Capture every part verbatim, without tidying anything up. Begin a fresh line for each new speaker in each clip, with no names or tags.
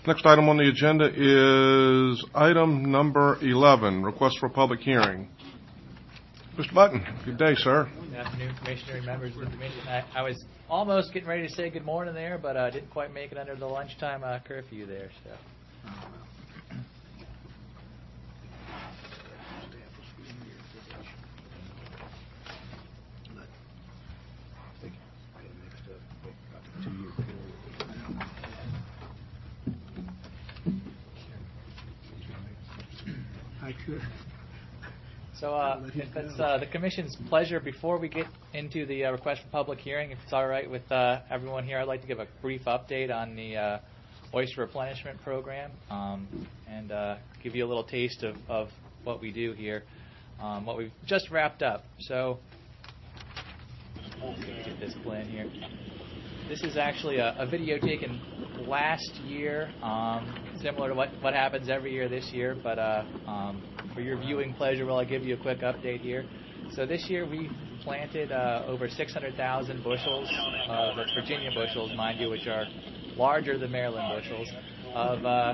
Next item on the agenda is item number eleven, request for a public hearing. Mister Button, good day, sir.
Good afternoon, Commissioner and members of the Commission. I, I was almost getting ready to say good morning there, but I uh, didn't quite make it under the lunchtime uh, curfew there. So. So uh, if it's uh, the Commission's pleasure, before we get into the uh, request for public hearing, if it's all right with uh, everyone here, I'd like to give a brief update on the uh, oyster replenishment program um, and uh, give you a little taste of, of what we do here, um, what we've just wrapped up. So let's get this plan here. This is actually a, a video taken last year, um, similar to what, what happens every year this year, but uh, um, for your viewing pleasure, will I give you a quick update here? So this year we planted uh, over six hundred thousand bushels, uh, that's Virginia bushels, mind you, which are larger than Maryland bushels, of uh,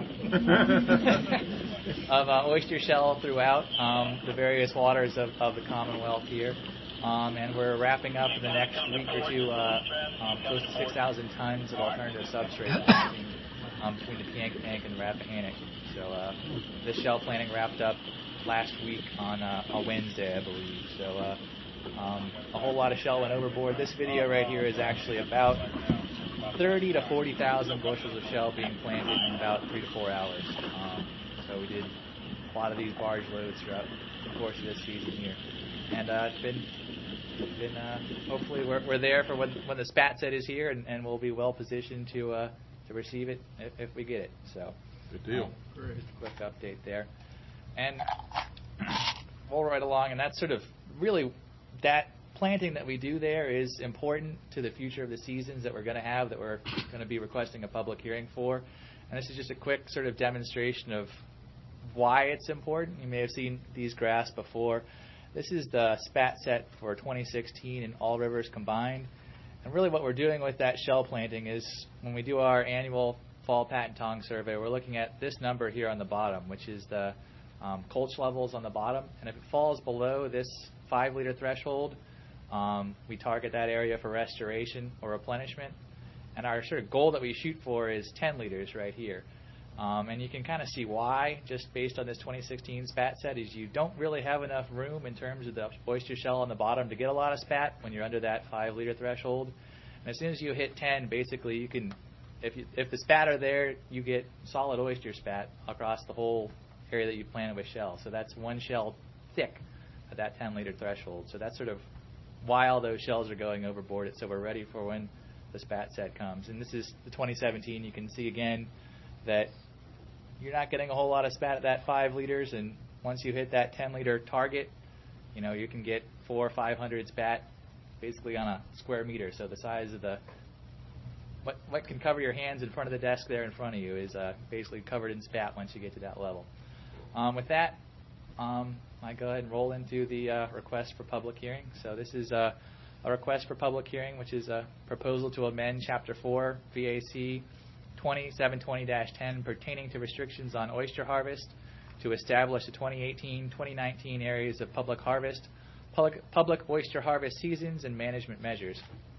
of uh, oyster shell throughout um, the various waters of, of the Commonwealth here. Um, and we're wrapping up in the next week or two uh, um, close to six thousand tons of alternative substrate um, between the Piankatank and the Rappahannock. So uh, this shell planting wrapped up last week on uh, a Wednesday, I believe. So uh, um, a whole lot of shell went overboard. This video right here is actually about thirty to forty thousand bushels of shell being planted in about three to four hours. Um, so we did a lot of these barge loads throughout the course of this season here. And uh, it's been, been uh, hopefully we're, we're there for when, when the spat set is here, and, and we'll be well positioned to uh, to receive it if, if we get it. So,
good deal.
Um, just a quick update there, and we'll right along. And that's sort of really that planting that we do there is important to the future of the seasons that we're going to have, that we're going to be requesting a public hearing for. And this is just a quick sort of demonstration of why it's important. You may have seen these graphs before. This is the spat set for twenty sixteen in all rivers combined. And really what we're doing with that shell planting is when we do our annual fall Pat and Tong survey, we're looking at this number here on the bottom, which is the um, Colch levels on the bottom. And if it falls below this five liter threshold, um, we target that area for restoration or replenishment. And our sort of goal that we shoot for is ten liters right here. Um, and you can kind of see why, just based on this twenty sixteen spat set, is you don't really have enough room in terms of the oyster shell on the bottom to get a lot of spat when you're under that five liter threshold. And as soon as you hit ten, basically you can, if you, if the spat are there, you get solid oyster spat across the whole area that you planted with shell. So that's one shell thick at that ten liter threshold. So that's sort of why all those shells are going overboard. So we're ready for when the spat set comes. And this is the twenty seventeen. You can see again that you're not getting a whole lot of spat at that five liters, and once you hit that ten liter target, you know, you can get four or five hundred spat basically on a square meter. So the size of the what what can cover your hands in front of the desk there in front of you is uh, basically covered in spat once you get to that level. Um, with that, um, I go ahead and roll into the uh, request for public hearing. So this is uh, a request for public hearing, which is a proposal to amend Chapter four V A C twenty-seven twenty dash ten pertaining to restrictions on oyster harvest to establish the twenty eighteen twenty nineteen areas of public harvest, public, public oyster harvest seasons, and management measures.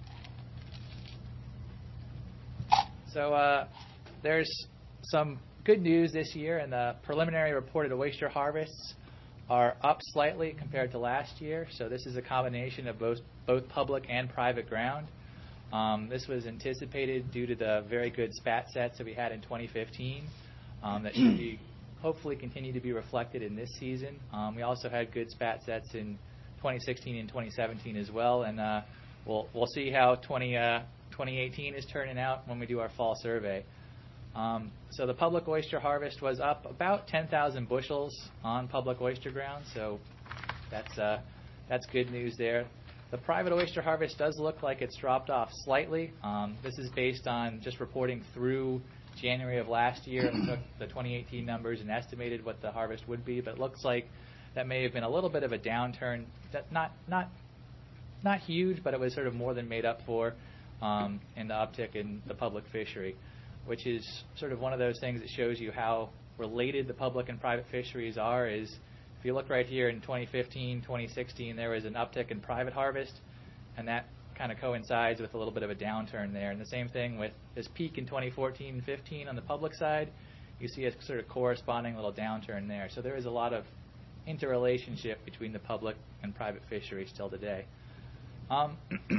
So uh, there's some good news this year, and the preliminary reported oyster harvests are up slightly compared to last year. So this is a combination of both, both public and private ground. Um, this was anticipated due to the very good spat sets that we had in twenty fifteen um, that should be hopefully continue to be reflected in this season. Um, we also had good spat sets in twenty sixteen and twenty seventeen as well, and uh, we'll we'll see how twenty eighteen is turning out when we do our fall survey. Um, so the public oyster harvest was up about ten thousand bushels on public oyster ground, so that's uh, that's good news there. The private oyster harvest does look like it's dropped off slightly. Um, this is based on just reporting through January of last year. We took the twenty eighteen numbers and estimated what the harvest would be, but it looks like that may have been a little bit of a downturn. That not not not huge, but it was sort of more than made up for um, in the uptick in the public fishery. which is sort of one of those things that shows you how related the public and private fisheries are. Is if you look right here in twenty fifteen, twenty sixteen, there was an uptick in private harvest, and that kind of coincides with a little bit of a downturn there. And the same thing with this peak in twenty fourteen and fifteen on the public side, you see a sort of corresponding little downturn there. So there is a lot of interrelationship between the public and private fisheries still today. Um,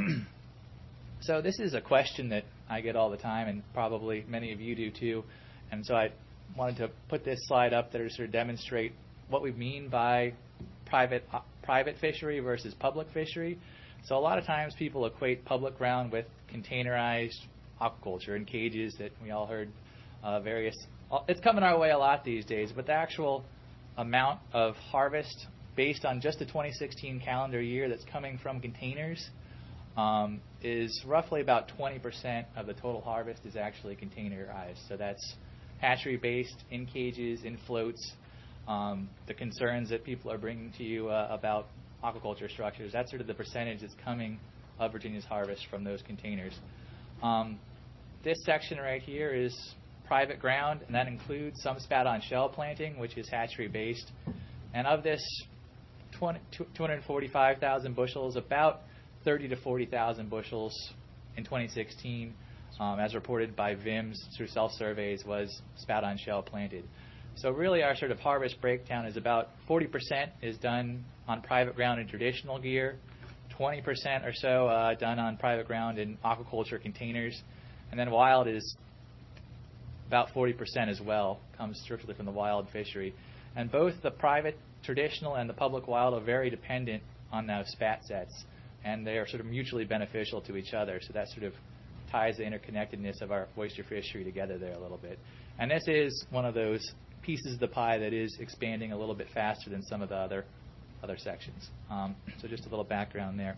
so this is a question that I get all the time, and probably many of you do too. And so I wanted to put this slide up there to sort of demonstrate what we mean by private uh, private fishery versus public fishery. So a lot of times people equate public ground with containerized aquaculture in cages that we all heard uh, various. It's coming our way a lot these days, but the actual amount of harvest based on just the twenty sixteen calendar year that's coming from containers um, is roughly about twenty percent of the total harvest is actually containerized. So that's hatchery-based, in cages, in floats. Um, the concerns that people are bringing to you uh, about aquaculture structures, that's sort of the percentage that's coming of Virginia's harvest from those containers. Um, this section right here is private ground, and that includes some spat-on shell planting, which is hatchery-based. And of this two hundred forty-five thousand bushels, about thirty to forty thousand bushels in twenty sixteen, um, as reported by V I M S through self-surveys, was spat-on shell planted. So really our sort of harvest breakdown is about forty percent is done on private ground in traditional gear, twenty percent or so uh, done on private ground in aquaculture containers, and then wild is about forty percent as well, comes strictly from the wild fishery. And both the private traditional and the public wild are very dependent on those spat sets, and they are sort of mutually beneficial to each other. So that sort of ties the interconnectedness of our oyster fishery together there a little bit. And this is one of those pieces of the pie that is expanding a little bit faster than some of the other other sections. Um, so just a little background there.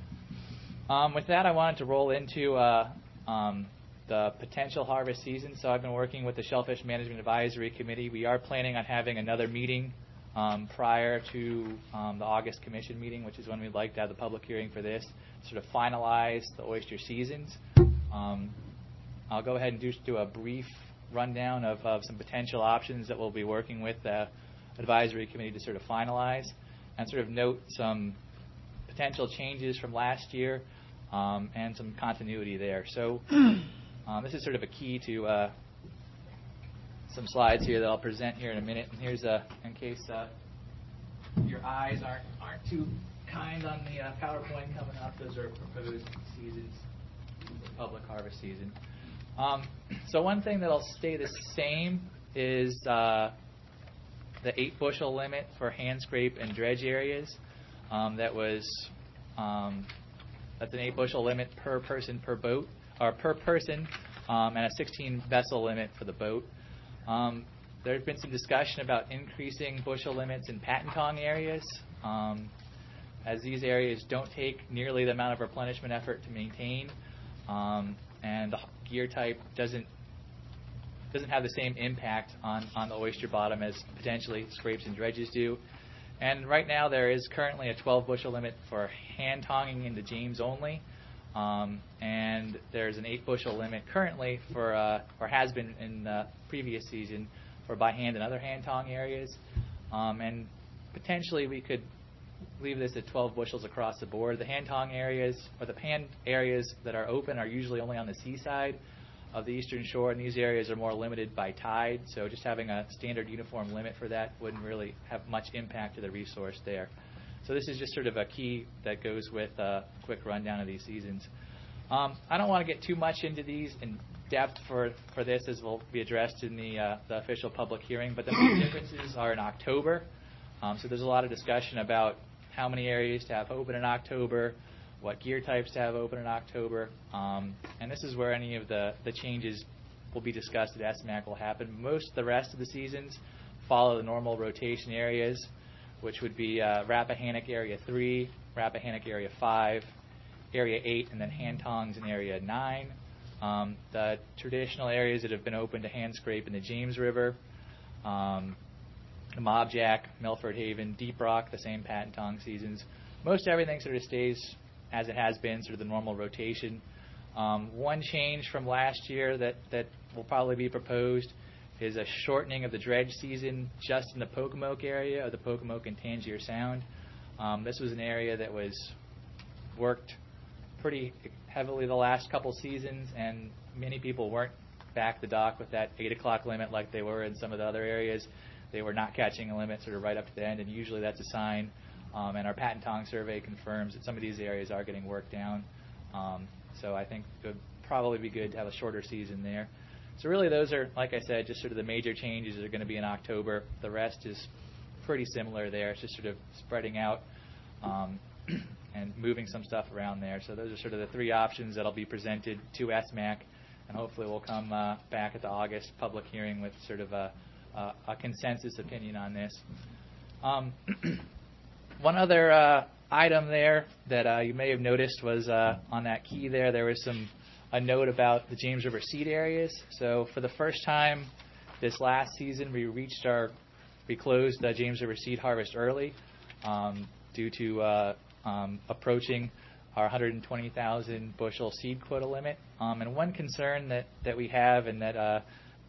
Um, with that, I wanted to roll into uh, um, the potential harvest season. So I've been working with the Shellfish Management Advisory Committee. We are planning on having another meeting um, prior to um, the August Commission meeting, which is when we'd like to have the public hearing for this, sort of finalize the oyster seasons. Um, I'll go ahead and just do a brief rundown of, of some potential options that we'll be working with the advisory committee to sort of finalize, and sort of note some potential changes from last year um, and some continuity there. So um, this is sort of a key to uh, some slides here that I'll present here in a minute. And here's a, in case uh, your eyes aren't aren't too kind on the uh, PowerPoint coming up, those are proposed seasons, public harvest season. Um, so one thing that'll stay the same is uh, the eight bushel limit for hand scrape and dredge areas. Um, that was um, that's an eight bushel limit per person per boat, or per person, um, and a sixteen vessel limit for the boat. Um, there's been some discussion about increasing bushel limits in Patentong areas, um, as these areas don't take nearly the amount of replenishment effort to maintain. Um, and the gear type doesn't doesn't have the same impact on, on the oyster bottom as potentially scrapes and dredges do. And right now there is currently a twelve bushel limit for hand tonging into James only, um, and there's an eight bushel limit currently for, uh, or has been in the previous season, for by hand and other hand tong areas. Um, and potentially we could leave this at twelve bushels across the board. The hand tong areas, or the hand areas that are open, are usually only on the seaside of the eastern shore, and these areas are more limited by tide, so just having a standard uniform limit for that wouldn't really have much impact to the resource there. So this is just sort of a key that goes with a quick rundown of these seasons. Um, I don't want to get too much into these in depth for, for this, as will be addressed in the, uh, the official public hearing, but the main differences are in October. Um, so there's a lot of discussion about how many areas to have open in October, what gear types to have open in October, um, and this is where any of the, the changes will be discussed at S M A C will happen. Most of the rest of the seasons follow the normal rotation areas, which would be uh, Rappahannock Area three, Rappahannock Area five, Area eight, and then hand tongs in Area nine. Um, the traditional areas that have been open to hand scrape in the James River, um, Mobjack, Milford Haven, Deep Rock, the same Patentong seasons. Most everything sort of stays as it has been, sort of the normal rotation. Um, one change from last year that, that will probably be proposed is a shortening of the dredge season just in the Pocomoke area of the Pocomoke and Tangier Sound. Um, this was an area that was worked pretty heavily the last couple seasons, and many people weren't back the dock with that eight o'clock limit like they were in some of the other areas. They were not catching a limit sort of right up to the end, and usually that's a sign. Um, and our Patentong survey confirms that some of these areas are getting worked down. Um, so I think it would probably be good to have a shorter season there. So really those are, like I said, just sort of the major changes that are going to be in October. The rest is pretty similar there. It's just sort of spreading out um, and moving some stuff around there. So those are sort of the three options that will be presented to S M A C, and hopefully we'll come uh, back at the August public hearing with sort of a, a, a consensus opinion on this. Um, one other uh, item there that uh, you may have noticed was uh, on that key there, there was some a note about the James River seed areas. So for the first time this last season, we reached our, we closed the James River seed harvest early um, due to uh, um, approaching our one hundred twenty thousand bushel seed quota limit. Um, and one concern that, that we have and that uh,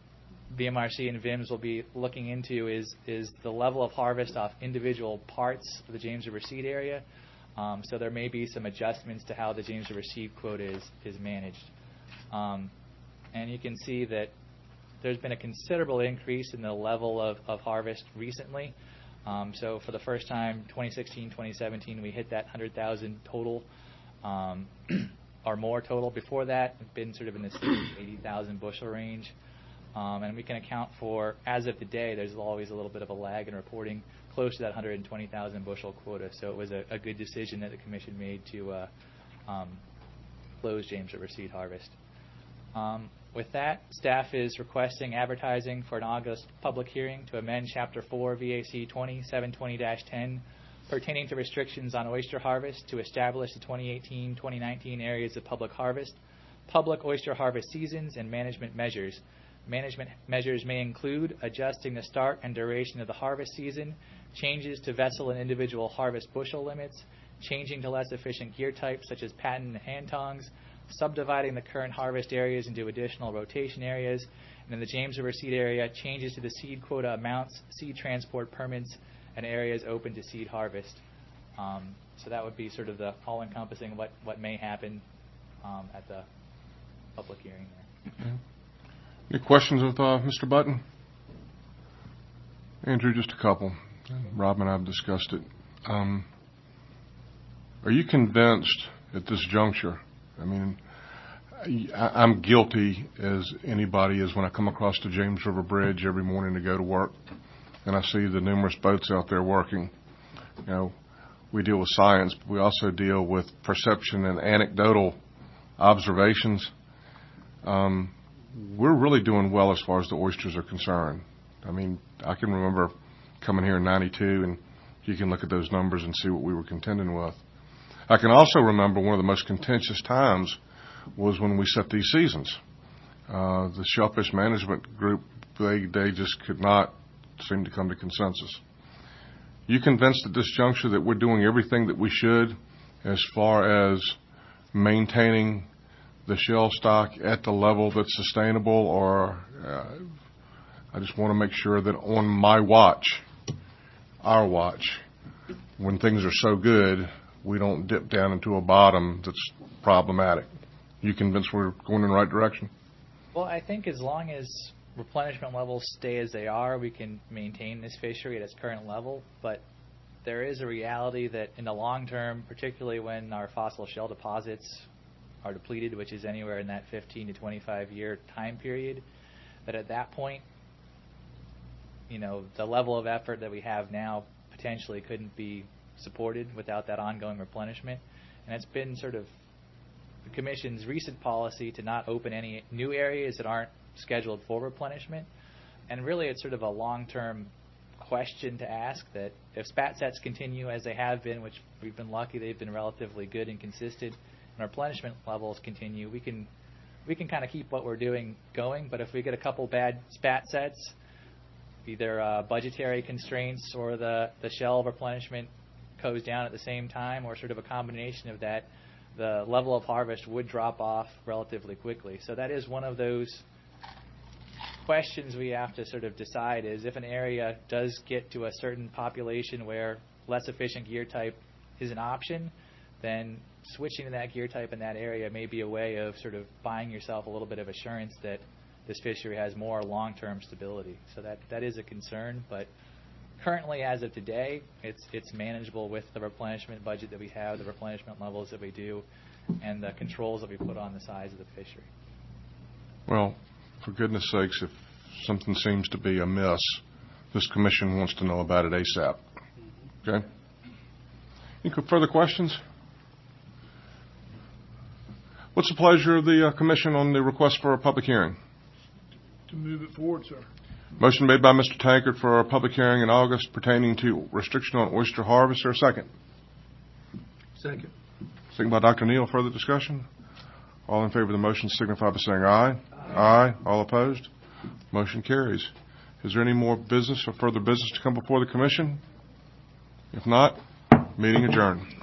V M R C and V I M S will be looking into is, is the level of harvest off individual parts of the James River seed area. Um, so there may be some adjustments to how the James River seed quota is, is managed. Um, and you can see that there's been a considerable increase in the level of, of harvest recently. Um, so for the first time, twenty sixteen, twenty seventeen, we hit that one hundred thousand total um, or more total. Before that, it's been sort of in the eighty thousand bushel range. Um, and we can account for, as of today, there's always a little bit of a lag in reporting close to that one hundred twenty thousand bushel quota. So it was a, a good decision that the Commission made to uh, um, close James River seed harvest. Um, with that, staff is requesting advertising for an August public hearing to amend Chapter four V A C twenty seven twenty dash ten pertaining to restrictions on oyster harvest to establish the twenty eighteen twenty nineteen areas of public harvest, public oyster harvest seasons, and management measures. Management measures may include adjusting the start and duration of the harvest season, changes to vessel and individual harvest bushel limits, changing to less efficient gear types such as patent and hand tongs, subdividing the current harvest areas into additional rotation areas, and in the James River seed area, changes to the seed quota amounts, seed transport permits, and areas open to seed harvest. Um, so that would be sort of the all-encompassing what, what may happen um, at the public hearing there.
Okay. Any questions of uh, Mister Button? Andrew, just a couple. Rob and I have discussed it. Um, are you convinced at this juncture, I mean, I, I'm guilty as anybody is when I come across the James River Bridge every morning to go to work and I see the numerous boats out there working. You know, we deal with science, but we also deal with perception and anecdotal observations. Um, we're really doing well as far as the oysters are concerned. I mean, I can remember coming here in ninety-two, and you can look at those numbers and see what we were contending with. I can also remember one of the most contentious times was when we set these seasons. Uh, the Shellfish Management Group, they, they just could not seem to come to consensus. You convinced at this juncture that we're doing everything that we should as far as maintaining the shell stock at the level that's sustainable, or uh, I just want to make sure that on my watch, our watch, when things are so good, we don't dip down into a bottom that's problematic. You convinced we're going in the right direction?
Well, I think as long as replenishment levels stay as they are, we can maintain this fishery at its current level. But there is a reality that in the long term, particularly when our fossil shell deposits are depleted, which is anywhere in that fifteen to twenty-five year time period, that at that point, you know, the level of effort that we have now potentially couldn't be supported without that ongoing replenishment. And it's been sort of the Commission's recent policy to not open any new areas that aren't scheduled for replenishment. And really it's sort of a long-term question to ask that if spat sets continue as they have been, which we've been lucky they've been relatively good and consistent, and our replenishment levels continue, we can we can kind of keep what we're doing going. But if we get a couple bad spat sets, either uh, budgetary constraints or the, the shell replenishment goes down at the same time, or sort of a combination of that, the level of harvest would drop off relatively quickly. So that is one of those questions we have to sort of decide, is if an area does get to a certain population where less efficient gear type is an option, then switching to that gear type in that area may be a way of sort of buying yourself a little bit of assurance that this fishery has more long-term stability. So that, that is a concern, but currently, as of today, it's it's manageable with the replenishment budget that we have, the replenishment levels that we do, and the controls that we put on the size of the fishery.
Well, for goodness sakes, if something seems to be amiss, this commission wants to know about it ASAP. Okay? Any further questions? What's the pleasure of the uh, commission on the request for a public hearing?
To move it forward, sir.
Motion made by Mister Tankard for a public hearing in August pertaining to restriction on oyster harvest. Or a second?
Second.
Second by Doctor Neal. Further discussion? All in favor of the motion signify by saying aye. Aye. Aye. All opposed? Motion carries. Is there any more business or further business to come before the commission? If not, meeting adjourned.